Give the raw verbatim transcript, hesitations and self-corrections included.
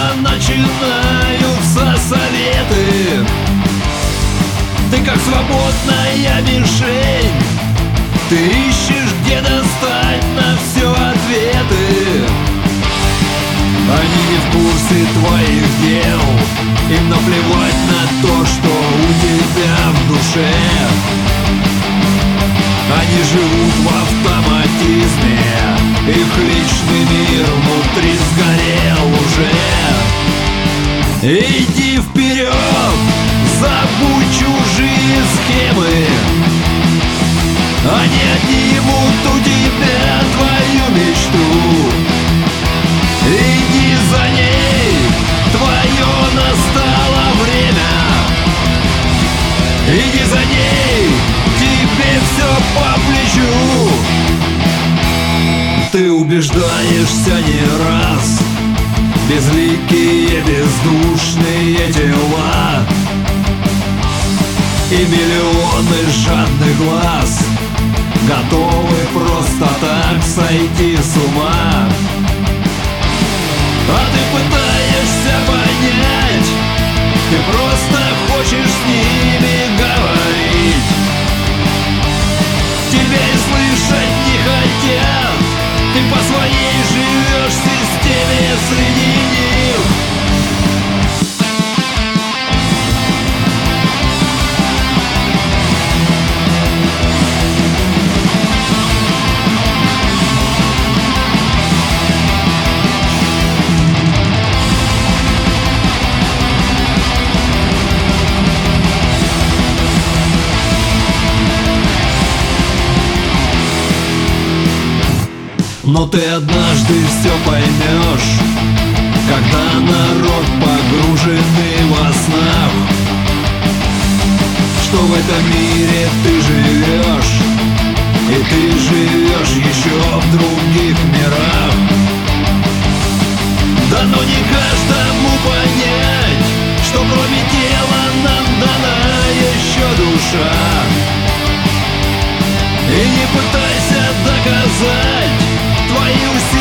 снова начинаются советы. Ты как свободная мишень, ты ищешь, где достать на все ответы. Они не в курсе твоих дел, им наплевать на то, что у тебя в душе. Они живут в автоматизме, их личный мир внутри сгорел уже. Иди вперед, забудь чужие схемы, они отнимут у тебя твою мечту. Иди за ней, твое настало время. Иди за ней, тебе все по плечу. Ты убеждаешься не раз, безликие, бездушные тела и миллионы жадных глаз готовы просто так сойти с ума. А ты пытаешься понять, ты просто хочешь с ними говорить. Тебя и слышать не хотят, ты по своей живешь в системе среди них. Но ты однажды все поймешь, когда народ погруженный во снах, что в этом мире ты живешь, и ты живешь еще в других мирах. Дано не каждому понять, что кроме тела нам дана еще душа. И не пытайся доказать твою